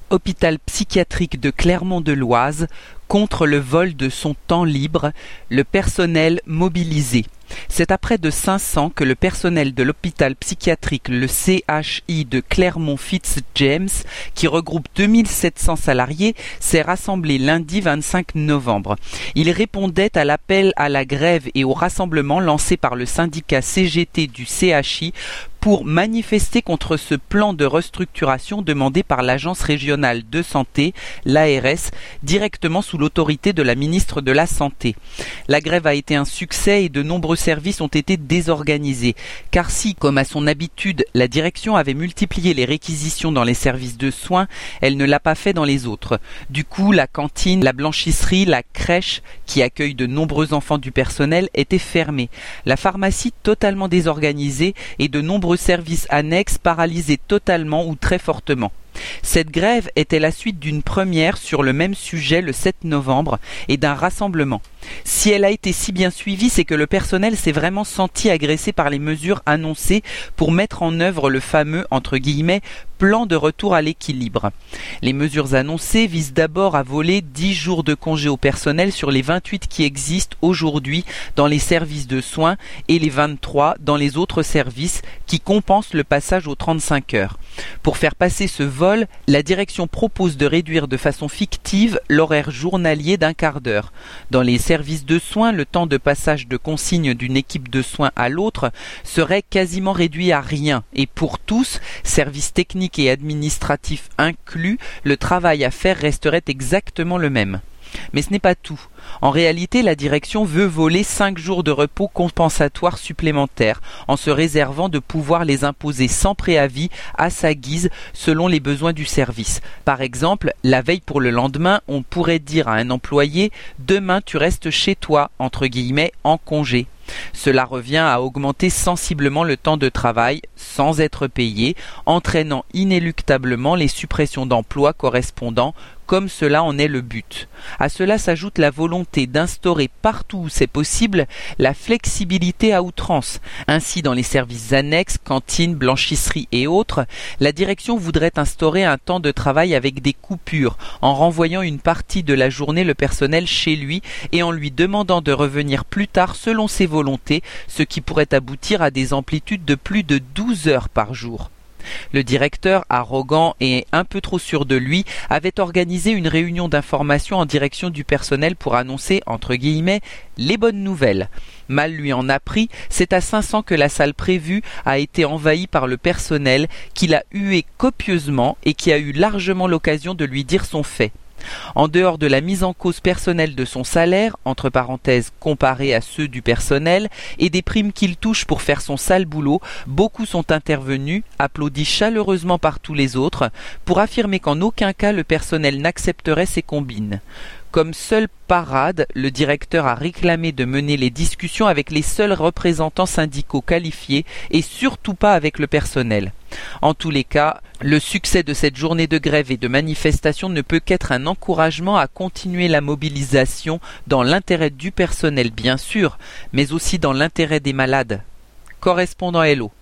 hôpital psychiatrique de Clermont-de-Loise, contre le vol de son temps libre, le personnel mobilisé. C'est à près de 500 que le personnel de l'hôpital psychiatrique, le CHI de Clermont-Fitzjames, qui regroupe 2700 salariés, s'est rassemblé lundi 25 novembre. Il répondait à l'appel à la grève et au rassemblement lancé par le syndicat CGT du CHI pour manifester contre ce plan de restructuration demandé par l'Agence régionale de santé, l'ARS, directement sous l'autorité de la ministre de la Santé. La grève a été un succès et de nombreux services ont été désorganisés. Car si, comme à son habitude, la direction avait multiplié les réquisitions dans les services de soins, elle ne l'a pas fait dans les autres. Du coup, la cantine, la blanchisserie, la crèche, qui accueille de nombreux enfants du personnel, étaient fermées. La pharmacie totalement désorganisée et de nombreux services annexes paralysés totalement ou très fortement. Cette grève était la suite d'une première sur le même sujet le 7 novembre et d'un rassemblement. Si elle a été si bien suivie, c'est que le personnel s'est vraiment senti agressé par les mesures annoncées pour mettre en œuvre le fameux, entre guillemets, plan de retour à l'équilibre. Les mesures annoncées visent d'abord à voler 10 jours de congé au personnel sur les 28 qui existent aujourd'hui dans les services de soins et les 23 dans les autres services qui compensent le passage aux 35 heures. Pour faire passer ce vol, la direction propose de réduire de façon fictive l'horaire journalier d'un quart d'heure. Dans les services de soins, le temps de passage de consigne d'une équipe de soins à l'autre serait quasiment réduit à rien et pour tous, services techniques et administratifs inclus, le travail à faire resterait exactement le même. Mais ce n'est pas tout. En réalité, la direction veut voler 5 jours de repos compensatoires supplémentaires, en se réservant de pouvoir les imposer sans préavis, à sa guise, selon les besoins du service. Par exemple, la veille pour le lendemain, on pourrait dire à un employé « Demain, tu restes chez toi », entre guillemets, en congé. Cela revient à augmenter sensiblement le temps de travail sans être payé, entraînant inéluctablement les suppressions d'emplois correspondants, comme cela en est le but. À cela s'ajoute la volonté d'instaurer partout où c'est possible la flexibilité à outrance. Ainsi, dans les services annexes, cantines, blanchisseries et autres, la direction voudrait instaurer un temps de travail avec des coupures, en renvoyant une partie de la journée le personnel chez lui et en lui demandant de revenir plus tard selon ses volontés, ce qui pourrait aboutir à des amplitudes de plus de 12 heures par jour. Le directeur, arrogant et un peu trop sûr de lui, avait organisé une réunion d'information en direction du personnel pour annoncer, entre guillemets, les bonnes nouvelles. Mal lui en a pris, c'est à 500 que la salle prévue a été envahie par le personnel qui l'a hué copieusement et qui a eu largement l'occasion de lui dire son fait. En dehors de la mise en cause personnelle de son salaire, entre parenthèses comparé à ceux du personnel, et des primes qu'il touche pour faire son sale boulot, beaucoup sont intervenus, applaudis chaleureusement par tous les autres, pour affirmer qu'en aucun cas le personnel n'accepterait ces combines. Comme seule parade, le directeur a réclamé de mener les discussions avec les seuls représentants syndicaux qualifiés et surtout pas avec le personnel. En tous les cas, le succès de cette journée de grève et de manifestation ne peut qu'être un encouragement à continuer la mobilisation dans l'intérêt du personnel bien sûr, mais aussi dans l'intérêt des malades. Correspondant Hello.